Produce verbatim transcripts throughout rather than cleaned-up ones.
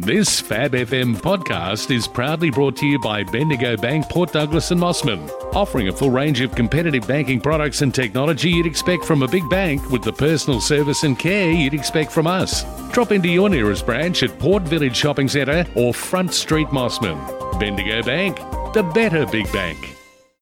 This Fab F M podcast is proudly brought to you by Bendigo Bank, Port Douglas and Mossman, offering a full range of competitive banking products and technology you'd expect from a big bank with the personal service and care you'd expect from us. Drop into your nearest branch at Port Village Shopping Centre or Front Street Mossman. Bendigo Bank, the better big bank.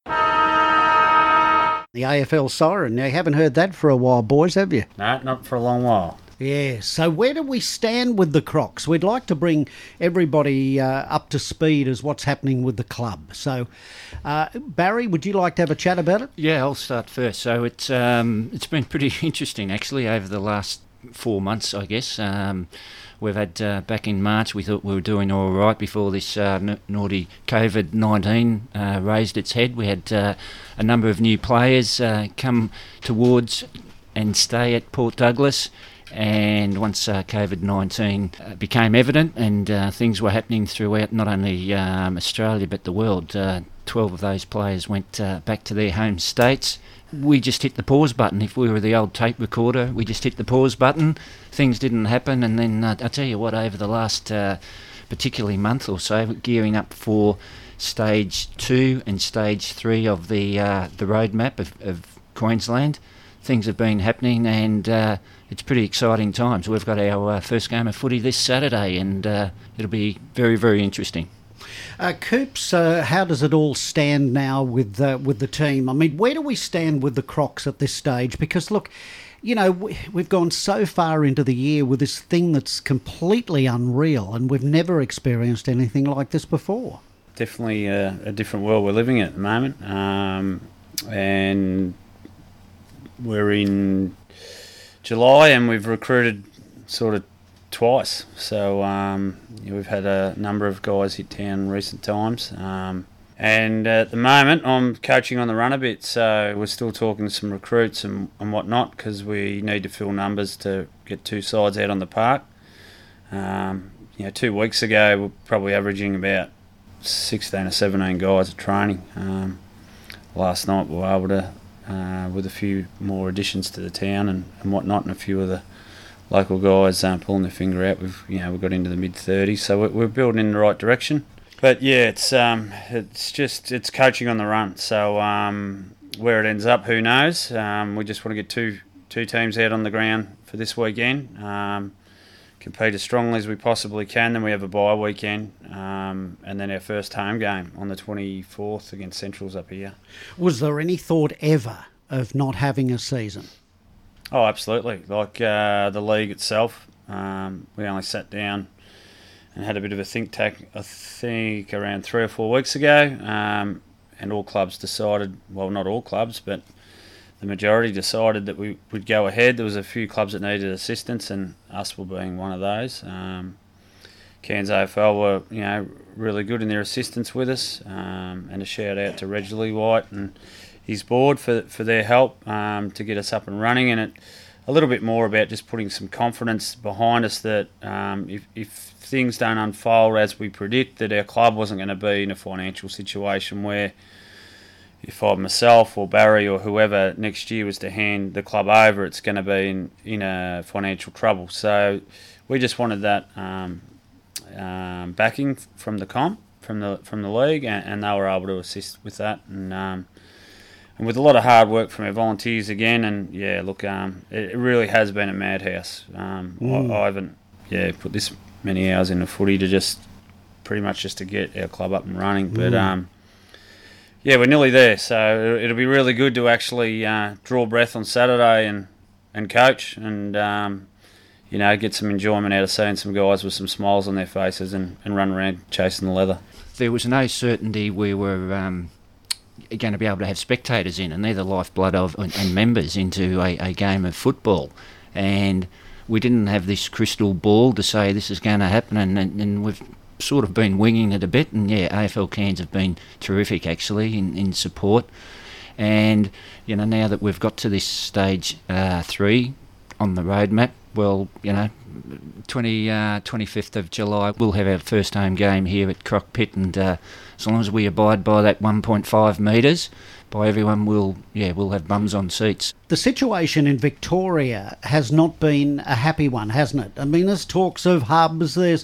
The A F L siren. Now, you haven't heard that for a while, boys, have you? No, not for a long while. Yeah, so where do we stand with the Crocs? We'd like to bring everybody uh, up to speed as what's happening with the club. So, uh, Barry, would you like to have a chat about it? Yeah, I'll start first. So it's um, it's been pretty interesting, actually, over the last four months, I guess. Um, we've had, uh, back in March, we thought we were doing all right before this uh, n- naughty covid nineteen uh, raised its head. We had uh, a number of new players uh, come towards and stay at Port Douglas. And once uh, covid nineteen uh, became evident and uh, things were happening throughout not only um, Australia but the world, uh, twelve of those players went uh, back to their home states. We just hit the pause button. If we were the old tape recorder, we just hit the pause button. Things didn't happen, and then uh, I'll tell you what, over the last uh, particularly month or so, gearing up for stage two and stage three of the uh, the roadmap of, of Queensland, things have been happening, and uh, it's pretty exciting times. We've got our uh, first game of footy this Saturday, and uh, it'll be very, very interesting. Uh, Coops, uh, how does it all stand now with uh, with the team? I mean, where do we stand with the Crocs at this stage? Because, look, you know, we, we've gone so far into the year with this thing that's completely unreal, and we've never experienced anything like this before. Definitely a, a different world we're living in at the moment. Um, and we're in July and we've recruited sort of twice. So um, yeah, we've had a number of guys hit town in recent times. Um, and at the moment I'm coaching on the run a bit, so we're still talking to some recruits and, and whatnot, because we need to fill numbers to get two sides out on the park. Um, you know, two weeks ago we're probably averaging about sixteen or seventeen guys at training. Um, last night we were able to, Uh, with a few more additions to the town and, and whatnot, and a few of the local guys um, pulling their finger out. We've you know we got into the mid thirties, so we're, we're building in the right direction. But yeah, it's um, it's just it's coaching on the run. So um, where it ends up, who knows? Um, we just want to get two two teams out on the ground for this weekend. Um, compete as strongly as we possibly can. Then we have a bye weekend, um, and then our first home game on the twenty-fourth against Centrals up here. Was there any thought ever of not having a season? Oh, absolutely. Like uh, the league itself, um, we only sat down and had a bit of a think tank, I think, around three or four weeks ago, um, and all clubs decided, well, not all clubs, but the majority decided that we would go ahead. There was a few clubs that needed assistance, and us were being one of those. Um, Cairns A F L were, you know, really good in their assistance with us, um, and a shout out to Reg White and his board for for their help um, to get us up and running. And it a little bit more about just putting some confidence behind us that um, if if things don't unfold as we predict, that our club wasn't going to be in a financial situation where, if I myself or Barry or whoever next year was to hand the club over, it's going to be in, in a financial trouble. So we just wanted that um, um, backing from the comp, from the from the league, and, and they were able to assist with that. And um, and with a lot of hard work from our volunteers again. And yeah, look, um, it, it really has been a madhouse. Um, mm. I, I haven't yeah put this many hours into footy to just pretty much just to get our club up and running, but. Mm. Um, Yeah, we're nearly there, so it'll be really good to actually uh, draw breath on Saturday and, and coach and, um, you know, get some enjoyment out of seeing some guys with some smiles on their faces and, and run around chasing the leather. There was no certainty we were um, going to be able to have spectators in, and they're the lifeblood of and members into a, a game of football. And we didn't have this crystal ball to say this is going to happen, and, and, and we've sort of been winging it a bit, and yeah, A F L Cairns have been terrific actually in, in support. And you know, now that we've got to this stage uh, three on the roadmap, well, you know, twenty, uh, twenty-fifth of July we'll have our first home game here at Croc Pit, and uh, as long as we abide by that one point five metres by everyone, we'll yeah we'll have bums on seats. The situation in Victoria has not been a happy one, hasn't it? I mean, there's talks of hubs, there's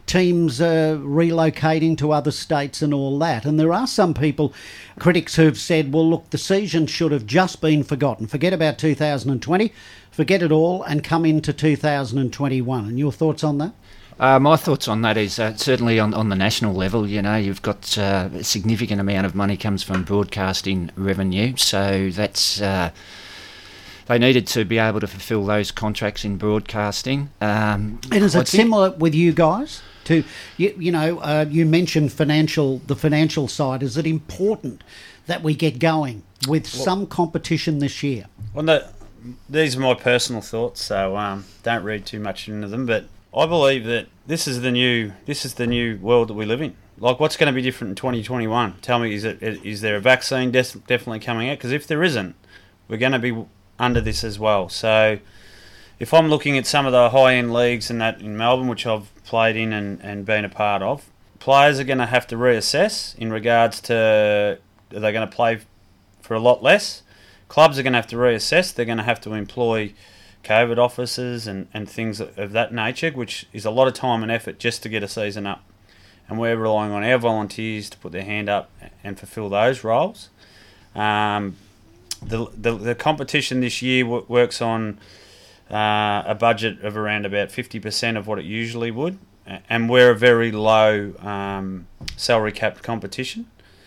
teams uh, relocating to other states and all that. And there are some people, critics who've said, well, look, the season should have just been forgotten. Forget about two thousand twenty, forget it all, and come into two thousand twenty-one. And your thoughts on that? Uh, my thoughts on that is uh, certainly on, on the national level, you know, you've got uh, a significant amount of money comes from broadcasting revenue, so that's... Uh, They needed to be able to fulfil those contracts in broadcasting. Um, and is I it think- similar with you guys? To you, you know, uh, you mentioned financial, the financial side. Is it important that we get going with Well- some competition this year? Well, no, these are my personal thoughts, so um, don't read too much into them. But I believe that this is the new this is the new world that we live in. Like, what's going to be different in twenty twenty-one? Tell me, is it is there a vaccine des- definitely coming out? Because if there isn't, we're going to be under this as well. So if I'm looking at some of the high-end leagues and that in Melbourne, which I've played in and, and been a part of, players are going to have to reassess in regards to, are they going to play for a lot less? Clubs are going to have to reassess. They're going to have to employ COVID officers and, and things of that nature, which is a lot of time and effort just to get a season up. And we're relying on our volunteers to put their hand up and fulfil those roles. Um, The, the the competition this year w- works on uh, a budget of around about fifty percent of what it usually would, and we're a very low um, salary cap competition.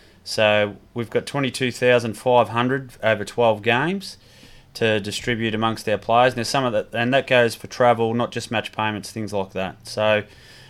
So we've got twenty-two thousand five hundred over twelve games to distribute amongst our players. Now some of that, and that goes for travel, not just match payments, things like that. So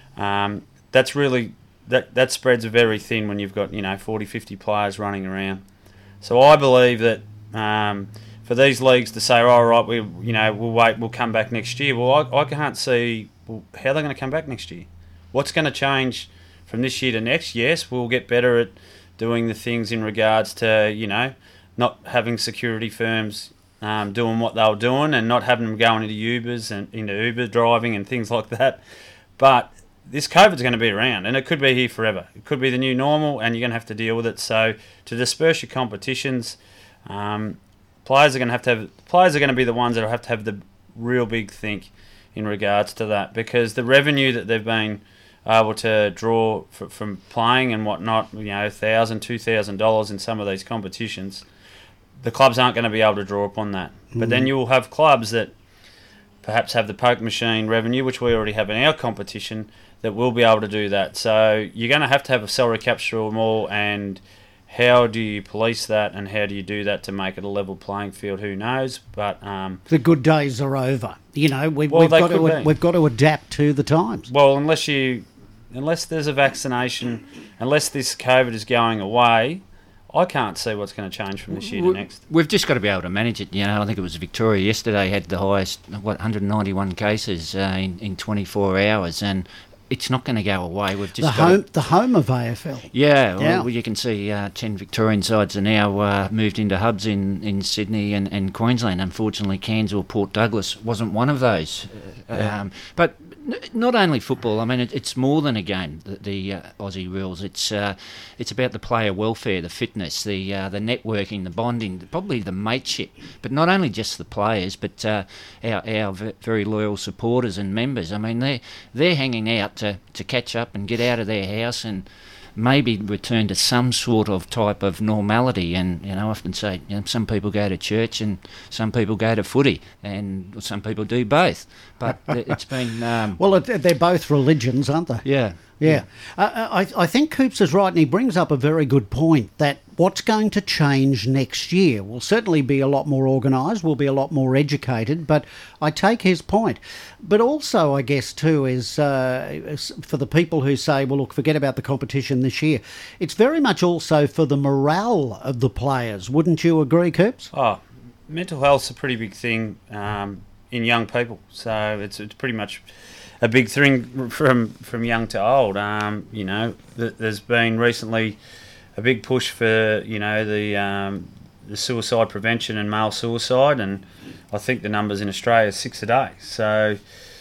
um, that's really that that spreads very thin when you've got, you know, forty, fifty players running around. So I believe that. Um, for these leagues to say, oh, all right, we, you know, we'll wait, we'll come back next year. Well, I, I can't see well, how they're going to come back next year. What's going to change from this year to next? Yes, we'll get better at doing the things in regards to, you know, not having security firms um, doing what they were doing and not having them going into Ubers and into Uber driving and things like that. But this COVID's going to be around, and it could be here forever. It could be the new normal, and you're going to have to deal with it. So to disperse your competitions. Um, players are going to have to have players are going to be the ones that have to have the real big think in regards to that, because the revenue that they've been able to draw f- from playing and whatnot, you know, thousand, two thousand dollars in some of these competitions, the clubs aren't going to be able to draw upon that. Mm. But then you'll have clubs that perhaps have the poke machine revenue, which we already have in our competition, that will be able to do that. So you're going to have to have a salary cap through them all, and how do you police that, and how do you do that to make it a level playing field? Who knows? But um, the good days are over. You know, we, well, we've got could to be. we've got to adapt to the times. Well, unless you, unless there's a vaccination, unless this COVID is going away, I can't see what's going to change from this year to next. We've just got to be able to manage it. You know, I think it was Victoria yesterday had the highest, what, one hundred ninety-one cases uh, in in twenty-four hours, and it's not going to go away. We've just the got home, to, the home of A F L. Yeah, Yeah. well, you can see uh, ten Victorian sides are now uh, moved into hubs in, in Sydney and, and Queensland. Unfortunately, Cairns or Port Douglas wasn't one of those. Yeah. Um, but n- not only football. I mean, it, it's more than a game. The, the uh, Aussie rules. It's uh, it's about the player welfare, the fitness, the uh, the networking, the bonding, probably the mateship. But not only just the players, but uh, our our v- very loyal supporters and members. I mean, they they're hanging out to, to catch up and get out of their house and maybe return to some sort of type of normality. And, you know, I often say, you know, some people go to church and some people go to footy, and some people do both. But it's been... Um, Well, it, they're both religions, aren't they? yeah. Yeah. Uh, I, I think Coops is right, and he brings up a very good point that what's going to change next year will certainly be a lot more organised, we'll be a lot more educated, but I take his point. But also, I guess, too, is uh, for the people who say, well, look, forget about the competition this year, it's very much also for the morale of the players. Wouldn't you agree, Coops? Oh, mental health's a pretty big thing um, in young people, so it's it's pretty much a big thing from from young to old. Um, you know, th- there's been recently a big push for, you know, the um, the suicide prevention and male suicide, and I think the numbers in Australia are six a day. So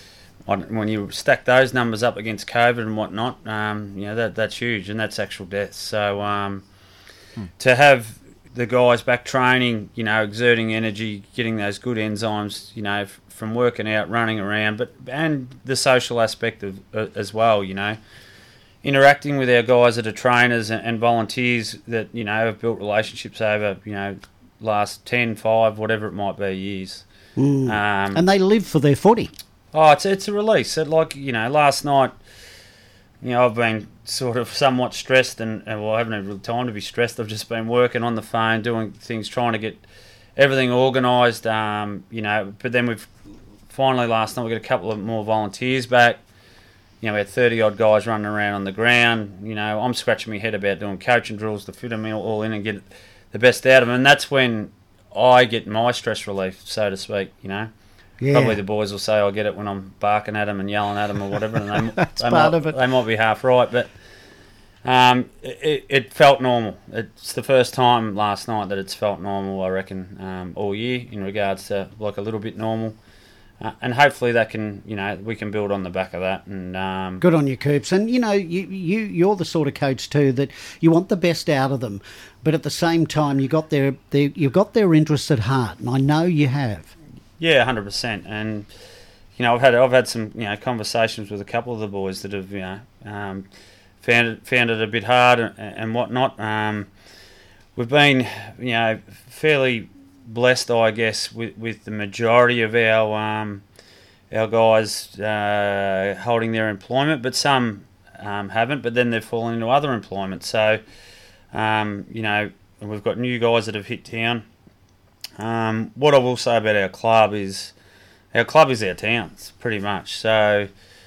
I, when you stack those numbers up against COVID and whatnot, um, you know, that that's huge, and that's actual deaths. So um, hmm. to have the guys back training, you know, exerting energy, getting those good enzymes, you know, f- from working out, running around, but and the social aspect of uh, as well, you know, interacting with our guys that are trainers and, and volunteers that, you know, have built relationships over, you know, last ten, five, whatever it might be, years. Mm. Um, and they live for their footy. Oh, it's it's a release. It, like, you know, last night, you know, I've been sort of somewhat stressed, and, and well, I haven't had real time to be stressed. I've just been working on the phone, doing things, trying to get everything organised. Um, you know, but then we've finally last night we got a couple of more volunteers back. You know, we had thirty odd guys running around on the ground. You know, I'm scratching my head about doing coaching drills to fit them all in and get the best out of them. And that's when I get my stress relief, so to speak. You know. Yeah. Probably the boys will say I get it when I'm barking at them and yelling at them or whatever, and they, That's they, part might, of it. they might be half right, but um, it, it felt normal. It's the first time last night that it's felt normal, I reckon, um, all year in regards to like a little bit normal, uh, and hopefully that can, you know, we can build on the back of that. And um, Good on you, Coops. And you know, you you you're the sort of coach too that you want the best out of them, but at the same time you got their, their you've got their interests at heart, and I know you have. Yeah, one hundred percent. And you know, I've had I've had some you know conversations with a couple of the boys that have you know um, found it found it a bit hard and, and whatnot. Um, we've been you know fairly blessed, I guess, with, with the majority of our um, our guys uh, holding their employment, but some um, haven't. But then they've fallen into other employment. So um, you know, we've got new guys that have hit town. Um, what I will say about our club is our club is our town, pretty much. So,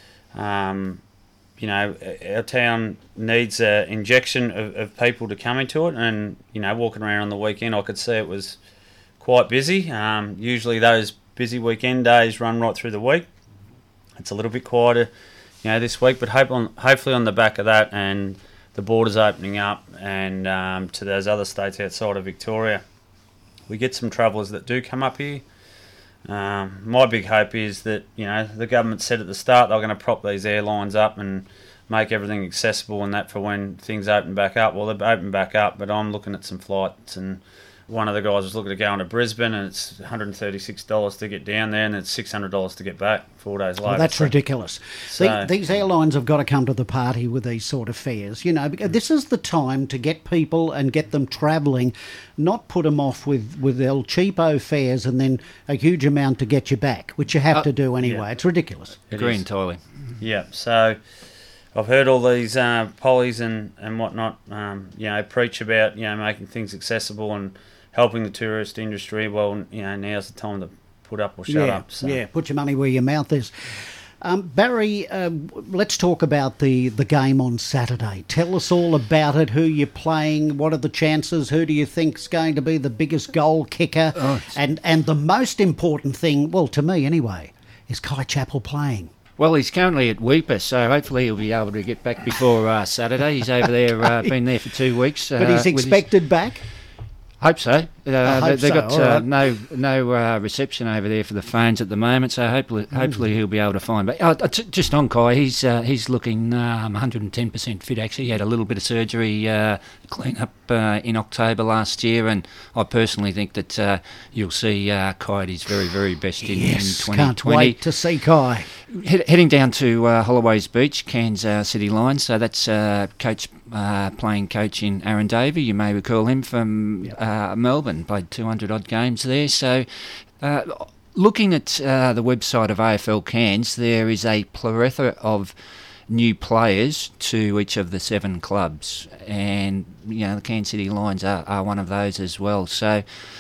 um, you know, our town needs an injection of, of people to come into it. And, you know, walking around on the weekend, I could see it was quite busy. Um, usually those busy weekend days run right through the week. It's a little bit quieter, you know, this week. But hope on, hopefully on the back of that and the borders opening up and um, to those other states outside of Victoria, we get some travellers that do come up here. Um, my big hope is that, you know, the government said at the start they're going to prop these airlines up and make everything accessible and that for when things open back up. Well, they've opened back up, but I'm looking at some flights, and one of the guys was looking at going to Brisbane, and it's one hundred thirty-six dollars to get down there, and it's six hundred dollars to get back four days later. Well, that's so, ridiculous. So, the, these airlines have got to come to the party with these sort of fares. You know, because this is the time to get people and get them travelling, not put them off with, with their cheapo fares and then a huge amount to get you back, which you have Uh, to do anyway. yeah. It's ridiculous. It Agree is. entirely. Yeah, so I've heard all these uh, pollies and, and whatnot, um, you know, preach about, you know, making things accessible and helping the tourist industry. Well, you know, now's the time to put up or shut yeah, up. So. Yeah, put your money where your mouth is. Um, Barry, uh, let's talk about the, the game on Saturday. Tell us all about it, who you're playing, what are the chances, who do you think's going to be the biggest goal kicker, Oh, and, and the most important thing, well, to me anyway, is Kai Chappell playing? Well, he's currently at Weeper, so hopefully he'll be able to get back before uh, Saturday. He's over there, uh, been there for two weeks. Uh, But he's with his- expected back? Hope so. Uh, hope they, they've so, got all uh, right. no no uh, reception over there for the phones at the moment, so hopefully hopefully he'll be able to find. But uh, t- just on Kai, he's uh, he's looking um, one hundred ten percent fit. Actually, he had a little bit of surgery, uh, clean up uh, in October last year, and I personally think that uh, you'll see uh, Kai at his very very best in, Yes, in twenty can't twenty. wait to see Kai. Head, heading down to uh, Holloway's Beach, Cairns uh, City Lions. So that's uh, coach uh, playing coach in Aaron Davey. You may recall him from Yep. uh, Melbourne. Played two hundred odd games there. So uh, looking at uh, the website of A F L Cairns, there is a plethora of new players to each of the seven clubs, and you know the Cairns City Lions are, are one of those as well. So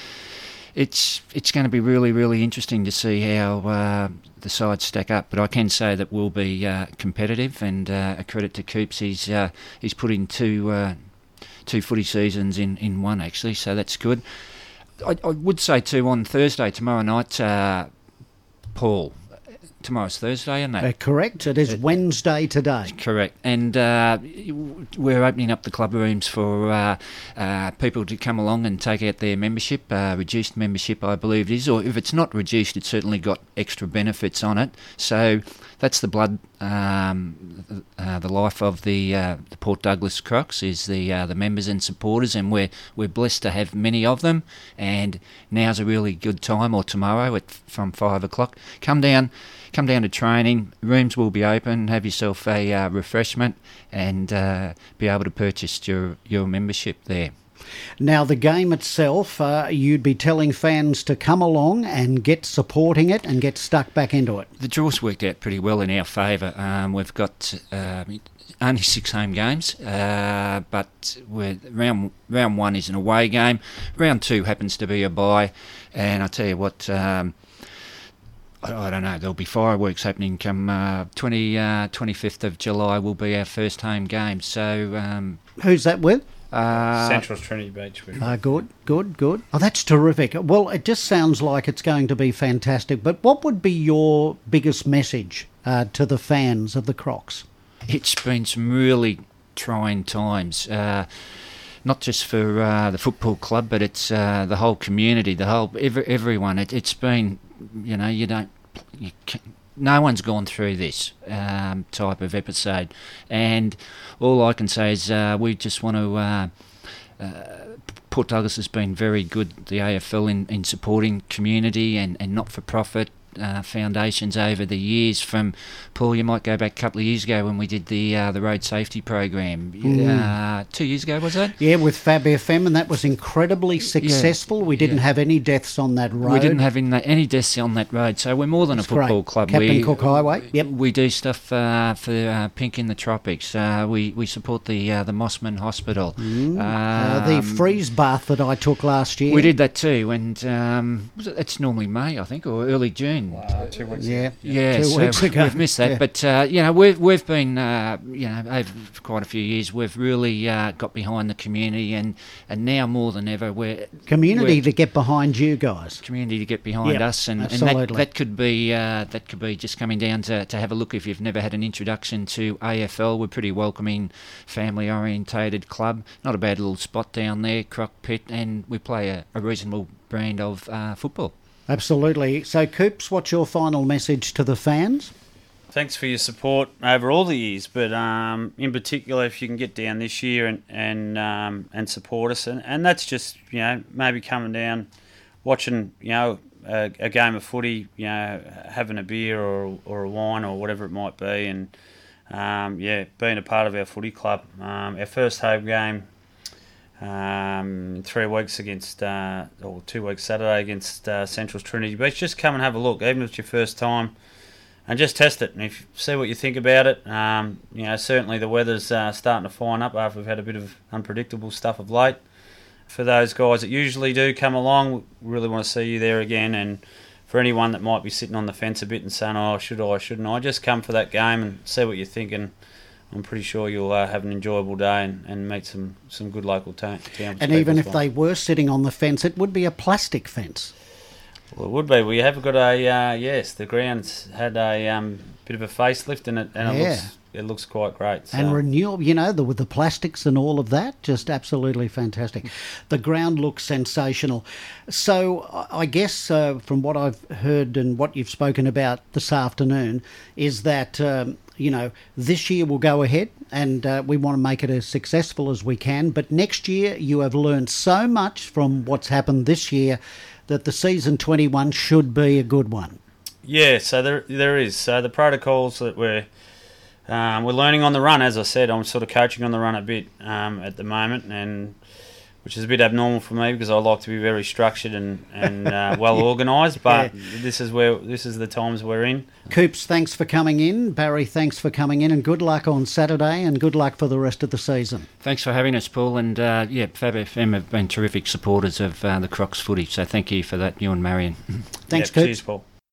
it's it's going to be really really interesting to see how uh, the sides stack up. But I can say that we'll be uh, competitive, and uh, a credit to Coops, he's uh, he's put in two uh, two footy seasons in, in one actually, so that's good. I, I would say too on Thursday tomorrow night, uh, Paul. Tomorrow's Thursday, isn't it? Uh, correct. It is It- Wednesday today. Correct, and uh, we're opening up the club rooms for uh, uh, people to come along and take out their membership, uh, reduced membership I believe it is, or if it's not reduced it's certainly got extra benefits on it. So that's the blood, um, uh, the life of the, uh, the Port Douglas Crocs is the uh, the members and supporters, and we're we're blessed to have many of them. And now's a really good time, or tomorrow at from five o'clock. Come down, come down to training. Rooms will be open. Have yourself a uh, refreshment, and uh, be able to purchase your your membership there. Now, the game itself, uh, you'd be telling fans to come along and get supporting it and get stuck back into it. The draw's worked out pretty well in our favour. Um, we've got uh, only six home games, uh, but we're, round round one is an away game. Round two happens to be a bye, and I tell you what. Um, I don't know, there'll be fireworks happening come uh, twenty, uh, twenty-fifth of July will be our first home game. So um, who's that with? Uh, Central's Trinity Beach. Uh, good, good, good. Oh, that's terrific. Well, it just sounds like it's going to be fantastic. But what would be your biggest message uh, to the fans of the Crocs? It's been some really trying times. Uh, not just for uh, the football club, but it's uh, the whole community, the whole every, everyone. It, it's been, you know, you don't, you can, no one's gone through this um, type of episode, and all I can say is uh, we just want to. Uh, uh, Port Douglas has been very good, the A F L, in, in supporting community and, and not-for-profit Uh, foundations over the years. From Paul, you might go back a couple of years ago when we did the uh, the road safety program. Mm. Uh, two years ago, was it? Yeah, with Fab F M, and that was incredibly successful. Yeah. We didn't yeah. have any deaths on that road. We didn't have any, any deaths on that road, so we're more than That's a football great. club. Captain we, Cook Highway. Yep. We do stuff uh, for uh, Pink in the Tropics. Uh, we we support the uh, the Mossman Hospital. Mm. Um, uh, the freeze bath that I took last year. We did that too, and um, was it, it's normally May, I think, or early June. Wow, two weeks yeah, ago. Yeah, two so weeks ago. We've missed that, yeah. but uh, you know we've we've been uh, you know over quite a few years. We've really uh, got behind the community, and, and now more than ever, we're community we're, to get behind you guys. Community to get behind yep, us, and, and that, that could be uh, that could be just coming down to, to have a look if you've never had an introduction to A F L. We're pretty welcoming, family orientated club. Not a bad little spot down there, Croc Pit, and we play a, a reasonable brand of uh, football. Absolutely. So, Coops, what's your final message to the fans? Thanks for your support over all the years, but um, in particular, if you can get down this year and and um, and support us, and, and that's just, you know, maybe coming down, watching, you know, a, a game of footy, you know, having a beer or or a wine or whatever it might be, and um, yeah, being a part of our footy club. Um, our first home game. Um, in three weeks against, uh, or two weeks Saturday against uh, Central's Trinity Beach. Just come and have a look, even if it's your first time, and just test it. And if you see what you think about it, um, you know, certainly the weather's uh, starting to fine up after we've had a bit of unpredictable stuff of late. For those guys that usually do come along, we really want to see you there again. And for anyone that might be sitting on the fence a bit and saying, "Oh, should I, shouldn't I?" Just come for that game and see what you're thinking. I'm pretty sure you'll uh, have an enjoyable day and, and meet some, some good local ta- towns. And even if well. they were sitting on the fence, it would be a plastic fence. Well, it would be. We have got a, uh, yes, the ground's had a um, bit of a facelift in it, and yeah. it looks it looks quite great. So. And renewable, you know, the, with the plastics and all of that, just absolutely fantastic. The ground looks sensational. So I guess uh, from what I've heard and what you've spoken about this afternoon is that... Um, you know, this year we'll go ahead and uh, we want to make it as successful as we can. But next year you have learned so much from what's happened this year that the season twenty-one should be a good one. Yeah, so there there is. So the protocols that we're um, we're learning on the run, as I said, I'm sort of coaching on the run a bit um, at the moment, and which is a bit abnormal for me because I like to be very structured and, and uh, well organised, but yeah. this is where this is the times we're in. Coops, thanks for coming in. Barry, thanks for coming in, and good luck on Saturday, and good luck for the rest of the season. Thanks for having us, Paul, and uh, yeah, Fab F M have been terrific supporters of uh, the Crocs footy, so thank you for that, you and Marion. Thanks, yep, Coops. Cheers, Paul.